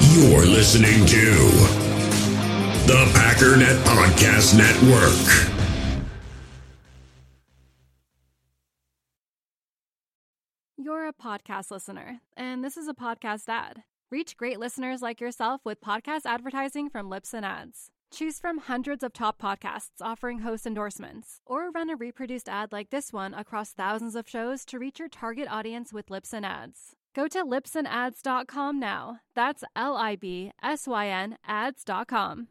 You're listening to the Packernet Podcast Network. You're a podcast listener, and this is a podcast ad. Reach great listeners like yourself with podcast advertising from Libsyn Ads. Choose from hundreds of top podcasts offering host endorsements, or run a reproduced ad like this one across thousands of shows to reach your target audience with Libsyn Ads. Go to libsynads.com now. That's LIBSYN ads.com.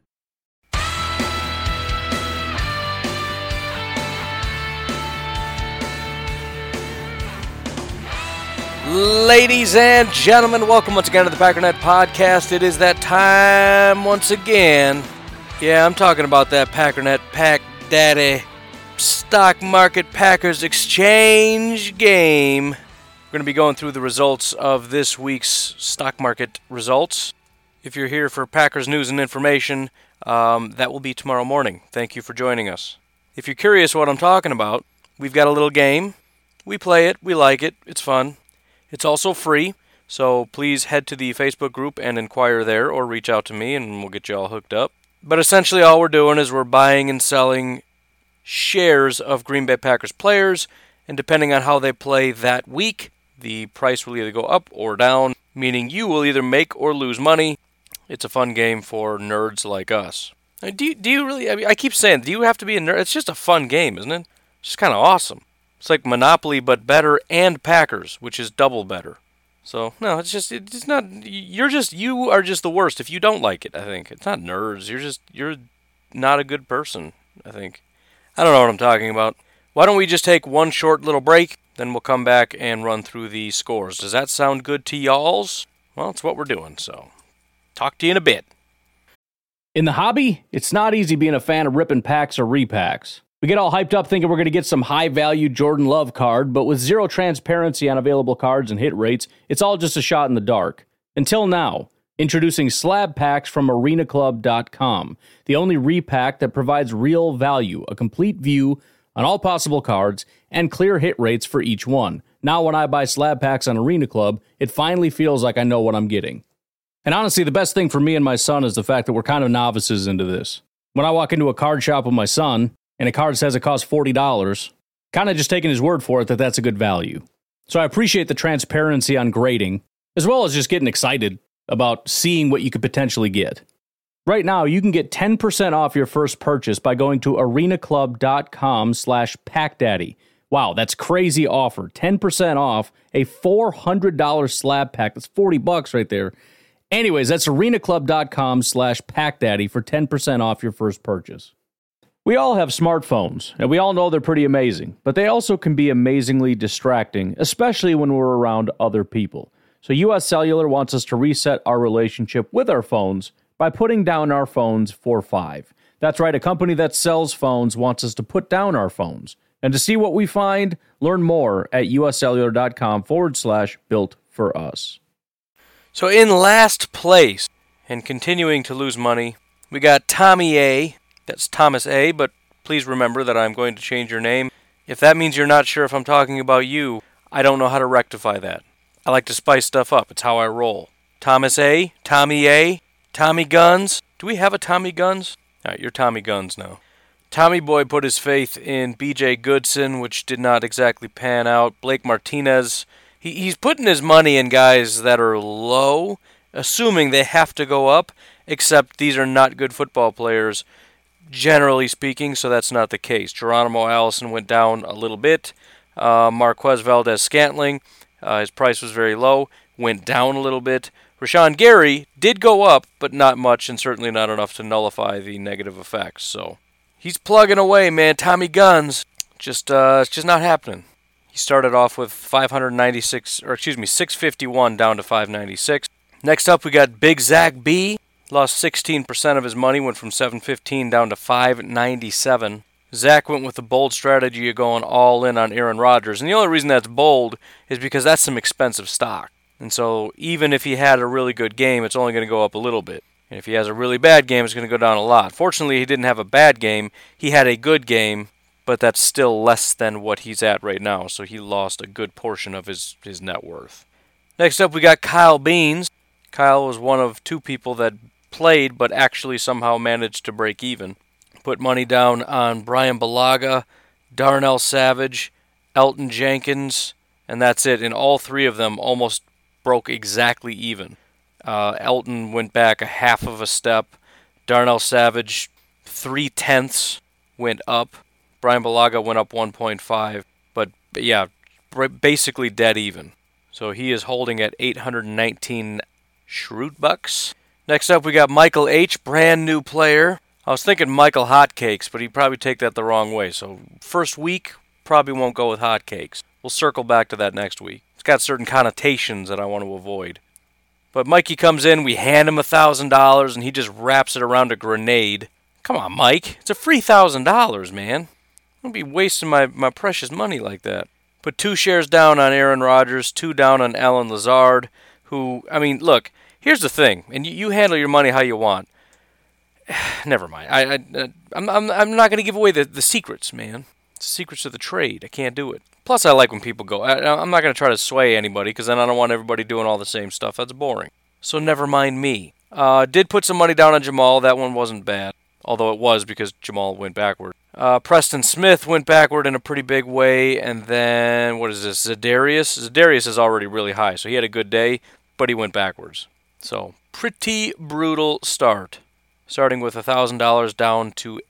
Ladies and gentlemen, welcome once again to the Packernet Podcast. It is that time once again. Yeah, I'm talking about that Packernet Pack Daddy Stock Market Packers Exchange game. We're going to be going through the results of this week's stock market results. If you're here for Packers news and information, that will be tomorrow morning. Thank you for joining us. If you're curious what I'm talking about, we've got a little game. We play it. We like it. It's fun. It's also free, so please head to the Facebook group and inquire there, or reach out to me and we'll get you all hooked up. But essentially all we're doing is we're buying and selling shares of Green Bay Packers players, and depending on how they play that week, the price will either go up or down, meaning you will either make or lose money. It's a fun game for nerds like us. Do you really, I keep saying, do you have to be a nerd? It's just a fun game, isn't it? It's just kind of awesome. It's like Monopoly, but better, and Packers, which is double better. So, no, it's not, you are just the worst if you don't like it, I think. It's not nerds, you're not a good person, I think. I don't know what I'm talking about. Why don't we just take one short little break, then we'll come back and run through the scores. Does that sound good to y'alls? Well, it's what we're doing, so talk to you in a bit. In the hobby, it's not easy being a fan of ripping packs or repacks. We get all hyped up thinking we're going to get some high-value Jordan Love card, but with zero transparency on available cards and hit rates, it's all just a shot in the dark. Until now, introducing slab packs from arenaclub.com, the only repack that provides real value, a complete view on all possible cards, and clear hit rates for each one. Now when I buy slab packs on Arena Club, it finally feels like I know what I'm getting. And honestly, the best thing for me and my son is the fact that we're kind of novices into this. When I walk into a card shop with my son, and a card says it costs $40, kind of just taking his word for it that that's a good value. So I appreciate the transparency on grading, as well as just getting excited about seeing what you could potentially get. Right now, you can get 10% off your first purchase by going to arenaclub.com/packdaddy. Wow, that's crazy offer. 10% off a $400 slab pack. That's $40 right there. Anyways, that's arenaclub.com/packdaddy for 10% off your first purchase. We all have smartphones, and we all know they're pretty amazing, but they also can be amazingly distracting, especially when we're around other people. So US Cellular wants us to reset our relationship with our phones by putting down our phones for $5. That's right, a company that sells phones wants us to put down our phones. And to see what we find, learn more at uscellular.com/built for us. So in last place, and continuing to lose money, we got Tommy A. That's Thomas A., but please remember that I'm going to change your name. If that means you're not sure if I'm talking about you, I don't know how to rectify that. I like to spice stuff up. It's how I roll. Thomas A., Tommy Guns. Do we have a Tommy Guns? All right, you're Tommy Guns now. Tommy Boy put his faith in B.J. Goodson, which did not exactly pan out. Blake Martinez, he's putting his money in guys that are low, assuming they have to go up, except these are not good football players, generally speaking, so that's not the case. Geronimo Allison went down a little bit. Marquez Valdez-Scantling, his price was very low, went down a little bit. Rashawn Gary did go up, but not much, and certainly not enough to nullify the negative effects. So he's plugging away, man. Tommy Guns, it's just not happening. He started off with 651 down to 596. Next up, we got Big Zach B. Lost 16% of his money, went from 715 down to 597. Zach went with the bold strategy of going all in on Aaron Rodgers. And the only reason that's bold is because that's some expensive stock. And so even if he had a really good game, it's only going to go up a little bit. And if he has a really bad game, it's going to go down a lot. Fortunately, he didn't have a bad game. He had a good game, but that's still less than what he's at right now. So he lost a good portion of his net worth. Next up, we got Kyle Beans. Kyle was one of 2 people that played but actually somehow managed to break even. Put money down on Brian Balaga, Darnell Savage, Elton Jenkins, and that's it. And all 3 of them almost broke exactly even. Elton went back a half of a step. Darnell Savage, 0.3 went up. Brian Balaga went up 1.5. But yeah, basically dead even. So he is holding at 819 Schrute bucks. Next up, we got Michael H., brand new player. I was thinking Michael Hotcakes, but he'd probably take that the wrong way. So first week, probably won't go with Hotcakes. We'll circle back to that next week. It's got certain connotations that I want to avoid. But Mikey comes in, we hand him $1,000, and he just wraps it around a grenade. Come on, Mike. It's a free $1,000, man. I don't be wasting my precious money like that. Put 2 shares down on Aaron Rodgers, 2 down on Allen Lazard, who, I mean, look, here's the thing, and you handle your money how you want. Never mind. I'm not going to give away the secrets, man. It's the secrets of the trade. I can't do it. Plus, I like when people go. I'm not going to try to sway anybody, because then I don't want everybody doing all the same stuff. That's boring. So never mind me. Did put some money down on Jamal. That one wasn't bad. Although it was because Jamal went backward. Preston Smith went backward in a pretty big way. And then, what is this? Za'Darius? Za'Darius is already really high, so he had a good day, but he went backwards. So, pretty brutal start. Starting with $1,000 down to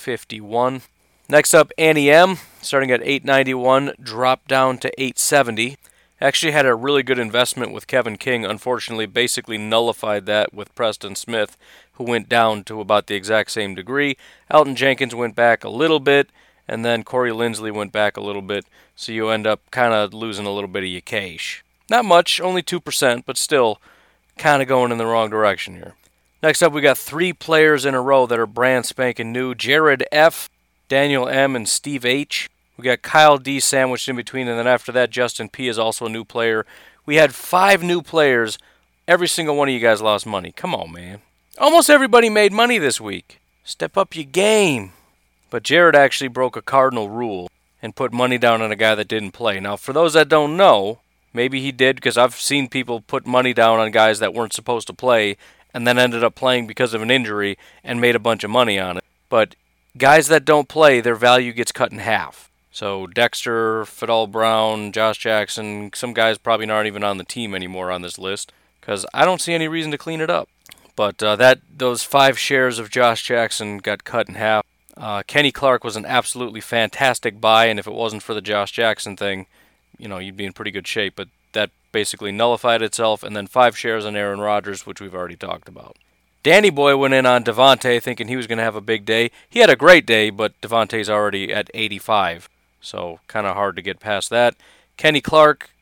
$851. Next up, Annie M. Starting at $891, dropped down to $870. Actually had a really good investment with Kevin King. Unfortunately, basically nullified that with Preston Smith, who went down to about the exact same degree. Elton Jenkins went back a little bit, and then Corey Linsley went back a little bit, so you end up kind of losing a little bit of your cash. Not much, only 2%, but still kind of going in the wrong direction here. Next up, we got 3 players in a row that are brand spanking new. Jared F., Daniel M., and Steve H. We got Kyle D. sandwiched in between, and then after that, Justin P. is also a new player. We had 5 new players. Every single one of you guys lost money. Come on, man. Almost everybody made money this week. Step up your game. But Jared actually broke a cardinal rule and put money down on a guy that didn't play. Now, for those that don't know, maybe he did, because I've seen people put money down on guys that weren't supposed to play and then ended up playing because of an injury and made a bunch of money on it. But guys that don't play, their value gets cut in half. So Dexter, Fidel Brown, Josh Jackson, some guys probably aren't even on the team anymore on this list, because I don't see any reason to clean it up. But those 5 shares of Josh Jackson got cut in half. Kenny Clark was an absolutely fantastic buy, and if it wasn't for the Josh Jackson thing, you'd be in pretty good shape. But that basically nullified itself, and then 5 shares on Aaron Rodgers, which we've already talked about. Danny Boy went in on Devontae thinking he was going to have a big day. He had a great day, but Devontae's already at 85, so kind of hard to get past that. Kenny Clark,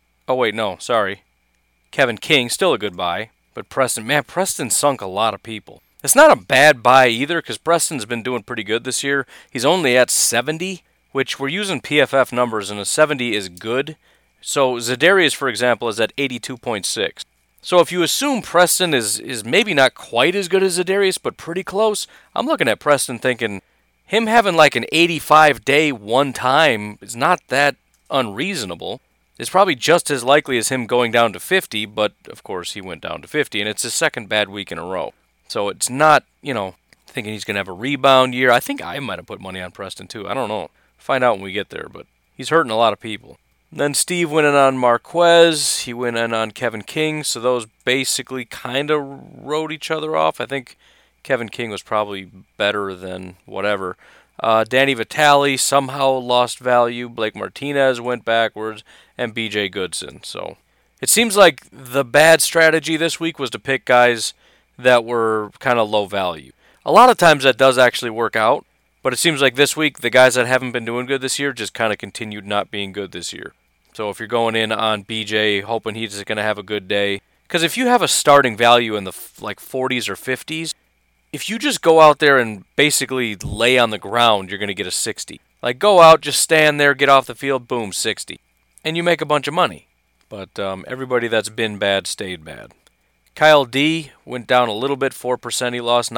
Kevin King, still a good buy. But Preston sunk a lot of people. It's not a bad buy either, because Preston's been doing pretty good this year. He's only at 70, which we're using PFF numbers, and a 70 is good. So Za'Darius, for example, is at 82.6. So if you assume Preston is maybe not quite as good as Za'Darius, but pretty close, I'm looking at Preston thinking him having like an 85-day one time is not that unreasonable. It's probably just as likely as him going down to 50, but of course he went down to 50, and it's his second bad week in a row. So it's not, thinking he's going to have a rebound year. I think I might have put money on Preston too. I don't know. Find out when we get there, but he's hurting a lot of people. And then Steve went in on Marquez. He went in on Kevin King, so those basically kind of wrote each other off. I think Kevin King was probably better than whatever. Danny Vitale somehow lost value. Blake Martinez went backwards, and B.J. Goodson. So it seems like the bad strategy this week was to pick guys that were kind of low value. A lot of times that does actually work out, but it seems like this week the guys that haven't been doing good this year just kind of continued not being good this year. So if you're going in on B.J. hoping he's going to have a good day, because if you have a starting value in the 40s or 50s, if you just go out there and basically lay on the ground, you're going to get a 60. Like, go out, just stand there, get off the field, boom, 60. And you make a bunch of money. But everybody that's been bad stayed bad. Kyle D went down a little bit, 4%. He lost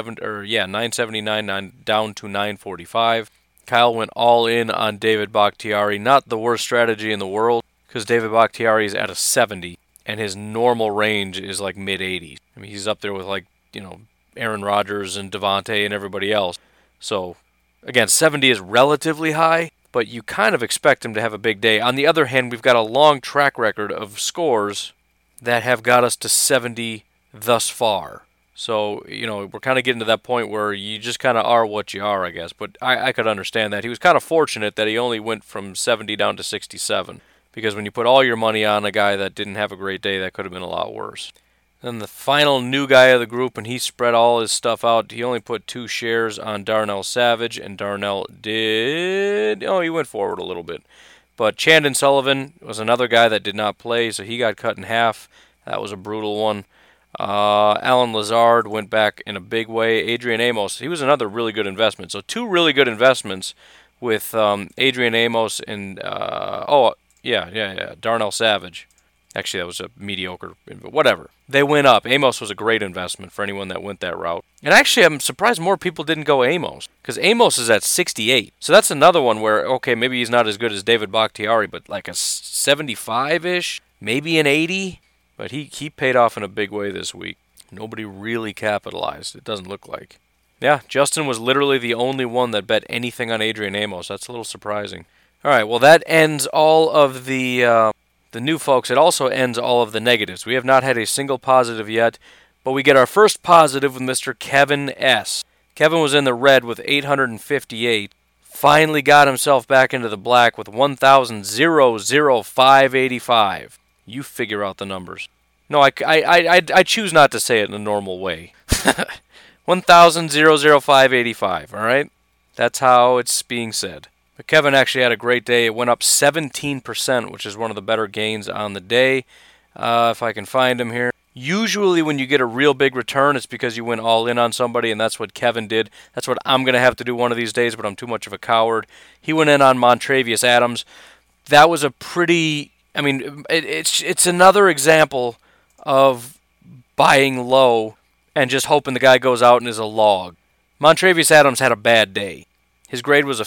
979 down to 945. Kyle went all in on David Bakhtiari. Not the worst strategy in the world, because David Bakhtiari is at a 70. and his normal range is like mid-80s. I mean, he's up there with Aaron Rodgers and Devontae and everybody else. So, again, 70 is relatively high, but you kind of expect him to have a big day. On the other hand, we've got a long track record of scores that have got us to 70 thus far. So, we're kind of getting to that point where you just kind of are what you are, I guess. But I could understand that. He was kind of fortunate that he only went from 70 down to 67. Because when you put all your money on a guy that didn't have a great day, that could have been a lot worse. Then the final new guy of the group, and he spread all his stuff out. He only put 2 shares on Darnell Savage, and Darnell did... Oh, he went forward a little bit. But Chandon Sullivan was another guy that did not play, so he got cut in half. That was a brutal one. Alan Lazard went back in a big way. Adrian Amos, he was another really good investment. So 2 really good investments with Adrian Amos and... Darnell Savage. Actually, that was a mediocre, but whatever. They went up. Amos was a great investment for anyone that went that route. And actually, I'm surprised more people didn't go Amos, because Amos is at 68. So that's another one where, okay, maybe he's not as good as David Bakhtiari, but like a 75-ish, maybe an 80. But he paid off in a big way this week. Nobody really capitalized, it doesn't look like. Yeah, Justin was literally the only one that bet anything on Adrian Amos. That's a little surprising. All right, well, that ends all of the new folks. It also ends all of the negatives. We have not had a single positive yet, but we get our first positive with Mr. Kevin S. Kevin was in the red with 858. Finally got himself back into the black with 1,005.85. You figure out the numbers. No, I choose not to say it in a normal way. 1,005.85, all right? That's how it's being said. But Kevin actually had a great day. It went up 17%, which is one of the better gains on the day. If I can find him here. Usually when you get a real big return, it's because you went all in on somebody, and that's what Kevin did. That's what I'm going to have to do one of these days, but I'm too much of a coward. He went in on Montravius Adams. That was a pretty... I mean, it's another example of buying low and just hoping the guy goes out and is a log. Montravius Adams had a bad day. His grade was a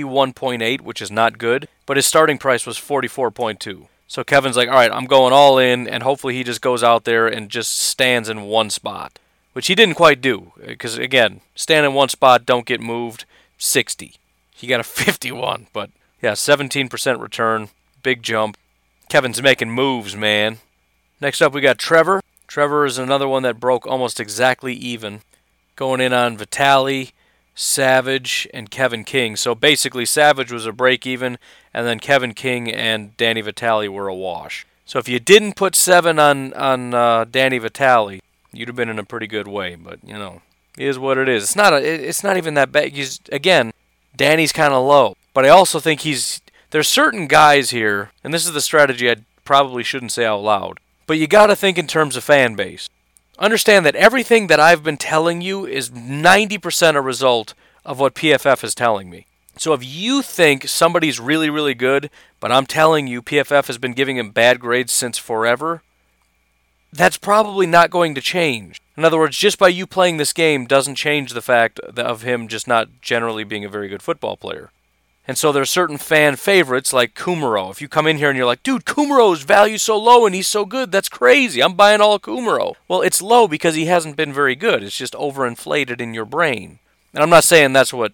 51.8, which is not good, but his starting price was 44.2. So Kevin's like, all right, I'm going all in, and hopefully he just goes out there and just stands in one spot, which he didn't quite do, because, again, stand in one spot, don't get moved, 60. He got a 51, but, yeah, 17% return, big jump. Kevin's making moves, man. Next up, we got Trevor. Trevor is another one that broke almost exactly even, going in on Vitali, Savage, and Kevin King. So basically, Savage was a break-even, and then Kevin King and Danny Vitali were a wash. So if you didn't put 7 on Danny Vitali, you'd have been in a pretty good way. But, it is what it is. It's not even that bad. Again, Danny's kind of low. But I also think there's certain guys here, and this is the strategy I probably shouldn't say out loud, but you got to think in terms of fan base. Understand that everything that I've been telling you is 90% a result of what PFF is telling me. So if you think somebody's really, really good, but I'm telling you PFF has been giving him bad grades since forever, that's probably not going to change. In other words, just by you playing this game doesn't change the fact of him just not generally being a very good football player. And so there's certain fan favorites like Kumaro. If you come in here and you're like, dude, Kumaro's value so low and he's so good, that's crazy. I'm buying all Kumaro. Well, it's low because he hasn't been very good. It's just overinflated in your brain. And I'm not saying that's what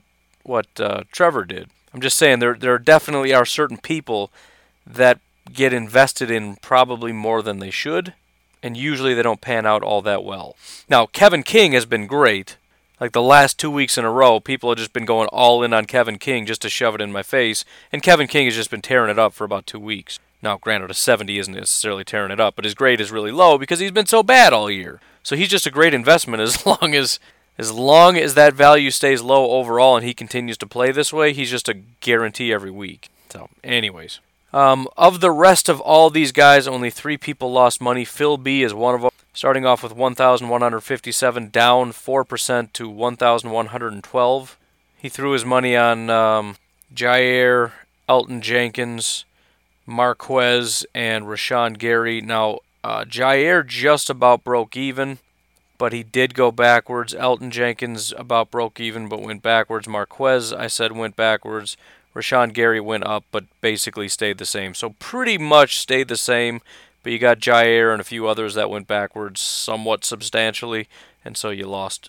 Trevor did. I'm just saying there definitely are certain people that get invested in probably more than they should, and usually they don't pan out all that well. Now, Kevin King has been great. Like the last 2 weeks in a row, people have just been going all in on Kevin King just to shove it in my face, and Kevin King has just been tearing it up for about 2 weeks. Now, granted, a 70 isn't necessarily tearing it up, but his grade is really low because he's been so bad all year. So he's just a great investment as long as that value stays low overall and he continues to play this way. He's just a guarantee every week. So, anyways. Of the rest of all these guys, only 3 people lost money. Phil B is one of them. Starting off with 1,157, down 4% to 1,112. He threw his money on Jair, Elton Jenkins, Marquez, and Rashawn Gary. Now, Jair just about broke even, but he did go backwards. Elton Jenkins about broke even, but went backwards. Marquez, I said, went backwards. Rashawn Gary went up, but basically stayed the same. So pretty much stayed the same. But you got Jair and a few others that went backwards somewhat substantially, and so you lost,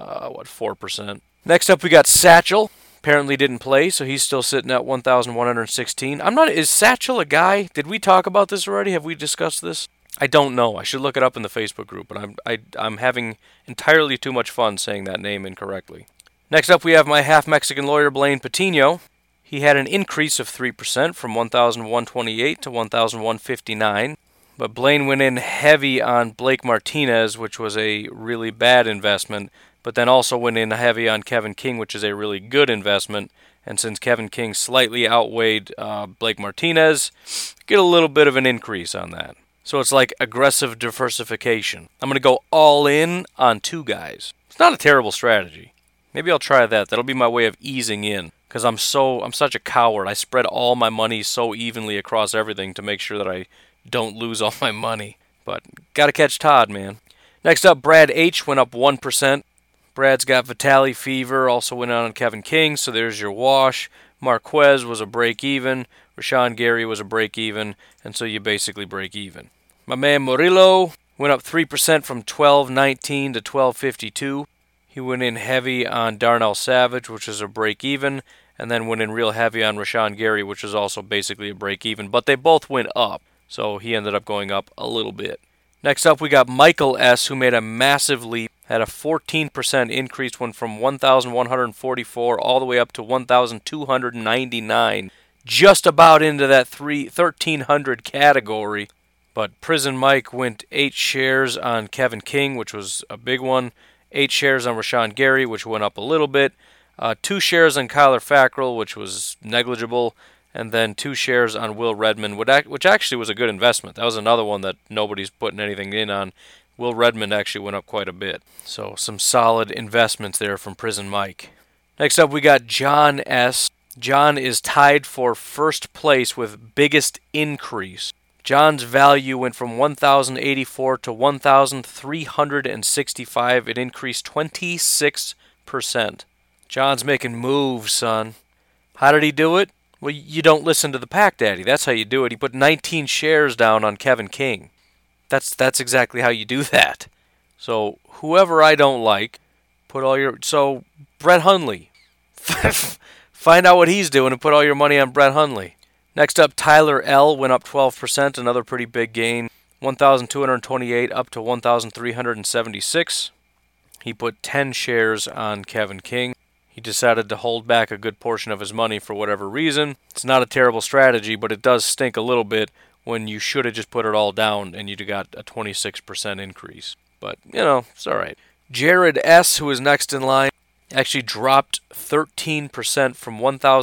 4%. Next up, we got Satchel. Apparently didn't play, so he's still sitting at 1,116. Is Satchel a guy? Did we talk about this already? Have we discussed this? I don't know. I should look it up in the Facebook group, but I'm having entirely too much fun saying that name incorrectly. Next up, we have my half-Mexican lawyer, Blaine Patino. He had an increase of 3% from 1,128 to 1,159. But Blaine went in heavy on Blake Martinez, which was a really bad investment, but then also went in heavy on Kevin King, which is a really good investment. And since Kevin King slightly outweighed Blake Martinez, get a little bit of an increase on that. So it's like aggressive diversification. I'm going to go all in on 2 guys. It's not a terrible strategy. Maybe I'll try that. That'll be my way of easing in, because I'm such a coward. I spread all my money so evenly across everything to make sure that I don't lose all my money. But gotta catch Todd, man. Next up, Brad H. went up 1%. Brad's got Vitali Fever, also went on Kevin King, so there's your wash. Marquez was a break even. Rashawn Gary was a break even, and so you basically break even. My man Murillo went up 3% from 12.19 to 12.52. He went in heavy on Darnell Savage, which is a break even, and then went in real heavy on Rashawn Gary, which is also basically a break even, but they both went up. So he ended up going up a little bit. Next up, we got Michael S., who made a massive leap, had a 14% increase, went from 1,144 all the way up to 1,299, just about into that 1,300 category. But Prison Mike went 8 shares on Kevin King, which was a big one, 8 shares on Rashawn Gary, which went up a little bit, 2 shares on Kyler Fackrell, which was negligible, and then 2 shares on Will Redmond, which actually was a good investment. That was another one that nobody's putting anything in on. Will Redmond actually went up quite a bit. So some solid investments there from Prison Mike. Next up, we got John S. John is tied for first place with biggest increase. John's value went from 1,084 to 1,365. It increased 26%. John's making moves, son. How did he do it? Well, you don't listen to the Pack Daddy. That's how you do it. He put 19 shares down on Kevin King. That's exactly how you do that. So whoever I don't like, so Brett Hundley. Find out what he's doing and put all your money on Brett Hundley. Next up, Tyler L. went up 12%, another pretty big gain. 1,228 up to 1,376. He put 10 shares on Kevin King. He decided to hold back a good portion of his money for whatever reason. It's not a terrible strategy, but it does stink a little bit when you should have just put it all down and you'd got a 26% increase. But, it's all right. Jared S., who is next in line, actually dropped 13% from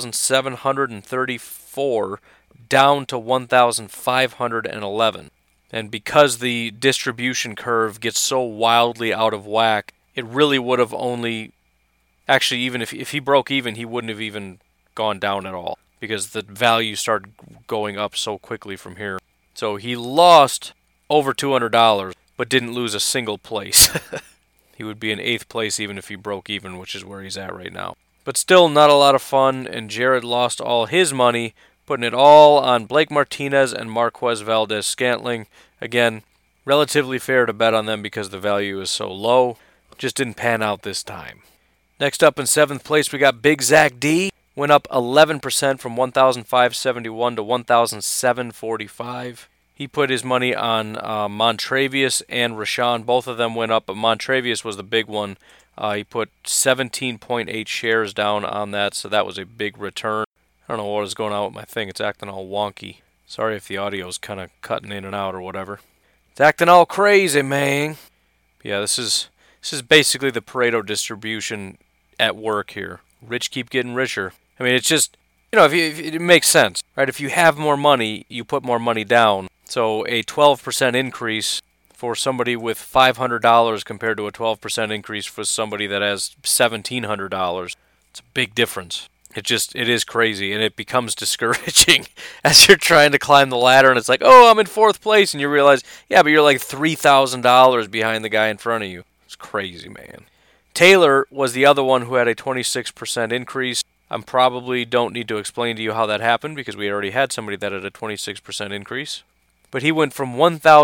1,734 down to 1,511. And because the distribution curve gets so wildly out of whack, it really would have only... Actually, even if he broke even, he wouldn't have even gone down at all, because the value started going up so quickly from here. So he lost over $200, but didn't lose a single place. He would be in 8th place even if he broke even, which is where he's at right now. But still not a lot of fun, and Jared lost all his money, putting it all on Blake Martinez and Marquez Valdes-Scantling. Again, relatively fair to bet on them because the value is so low. Just didn't pan out this time. Next up in 7th place, we got Big Zach D. Went up 11% from 1,571 to 1,745. He put his money on Montravius and Rashawn. Both of them went up, but Montravius was the big one. He put 17.8 shares down on that, so that was a big return. I don't know what is going on with my thing. It's acting all wonky. Sorry if the audio is kind of cutting in and out or whatever. It's acting all crazy, man. Yeah, this is basically the Pareto distribution at work here. Rich keep getting richer. I mean, it's just, if it makes sense, right? If you have more money, you put more money down. So a 12% increase for somebody with $500 compared to a 12% increase for somebody that has $1,700, it's a big difference. It is crazy, and it becomes discouraging as you're trying to climb the ladder, and it's like, oh, I'm in 4th place, and you realize, yeah, but you're like $3,000 behind the guy in front of you. It's crazy, man. Taylor was the other one who had a 26% increase. I probably don't need to explain to you how that happened because we already had somebody that had a 26% increase. But he went from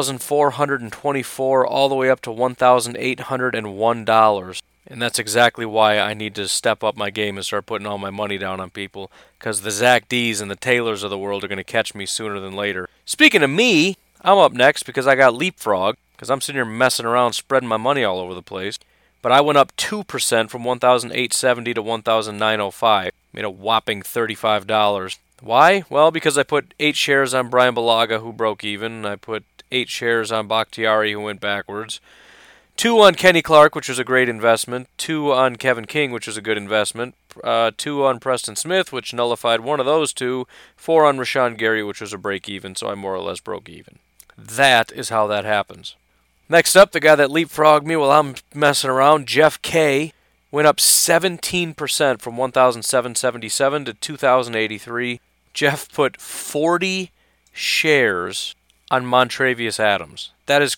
$1,424 all the way up to $1,801. And that's exactly why I need to step up my game and start putting all my money down on people, because the Zach D's and the Taylors of the world are going to catch me sooner than later. Speaking of me, I'm up next because I got Leapfrog, because I'm sitting here messing around spreading my money all over the place. But I went up 2% from $1,870 to $1,905. Made a whopping $35. Why? Well, because I put 8 shares on Brian Balaga, who broke even. I put 8 shares on Bakhtiari, who went backwards. 2 on Kenny Clark, which was a great investment. 2 on Kevin King, which was a good investment. 2 on Preston Smith, which nullified one of those 2. 4 on Rashawn Gary, which was a break even, so I more or less broke even. That is how that happens. Next up, the guy that leapfrogged me while I'm messing around, Jeff K, went up 17% from 1,777 to 2,083. Jeff put 40 shares on Montravius Adams. That is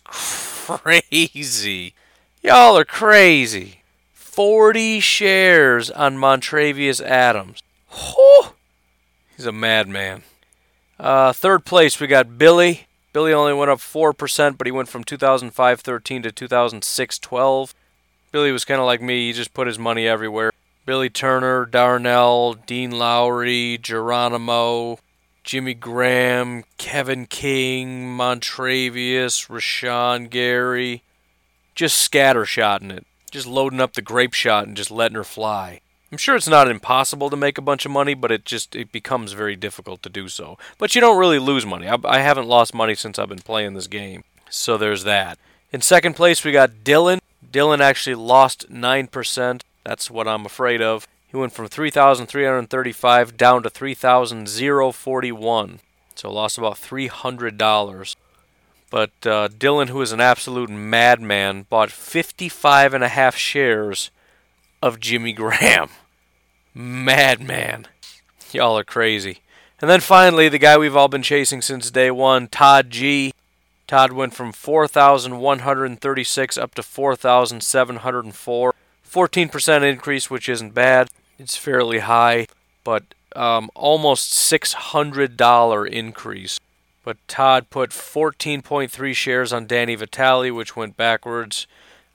crazy. Y'all are crazy. 40 shares on Montravius Adams. Whew. He's a madman. Third place, we got Billy. Billy only went up 4%, but he went from 2005-13 to 2006-12. Billy was kind of like me. He just put his money everywhere. Billy Turner, Darnell, Dean Lowry, Geronimo, Jimmy Graham, Kevin King, Montravius, Rashawn Gary. Just scattershotting it. Just loading up the grape shot and just letting her fly. I'm sure it's not impossible to make a bunch of money, but it becomes very difficult to do so. But you don't really lose money. I haven't lost money since I've been playing this game. So there's that. In second place, we got Dylan. Dylan actually lost 9%. That's what I'm afraid of. He went from 3,335 down to 3,041. So lost about $300. But Dylan, who is an absolute madman, bought 55.5 shares of Jimmy Graham. Madman. Y'all are crazy. And then finally, the guy we've all been chasing since day one, Todd G. Todd went from 4,136 up to 4,704. 14% increase, which isn't bad. It's fairly high, but almost $600 increase. But Todd put 14.3 shares on Danny Vitale, which went backwards.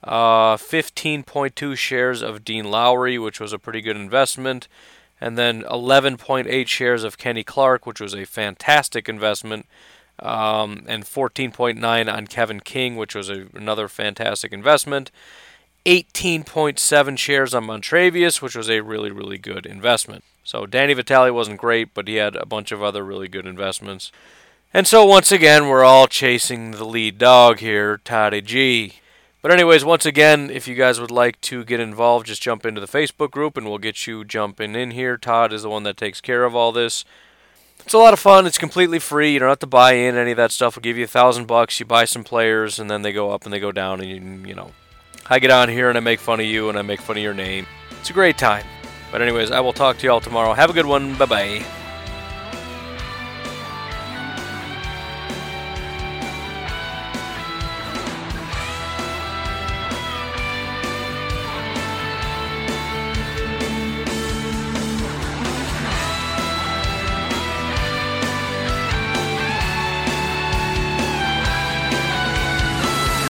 15.2 shares of Dean Lowry, which was a pretty good investment. And then 11.8 shares of Kenny Clark, which was a fantastic investment. And 14.9 on Kevin King, which was another fantastic investment. 18.7 shares on Montravius, which was a really, really good investment. So Danny Vitale wasn't great, but he had a bunch of other really good investments. And so once again, we're all chasing the lead dog here, Toddy G. But anyways, once again, if you guys would like to get involved, just jump into the Facebook group and we'll get you jumping in here. Todd is the one that takes care of all this. It's a lot of fun. It's completely free. You don't have to buy in any of that stuff. We'll give you $1,000. You buy some players, and then they go up and they go down, and you know, I get on here and I make fun of you and I make fun of your name. It's a great time. But anyways, I will talk to you all tomorrow. Have a good one. Bye-bye.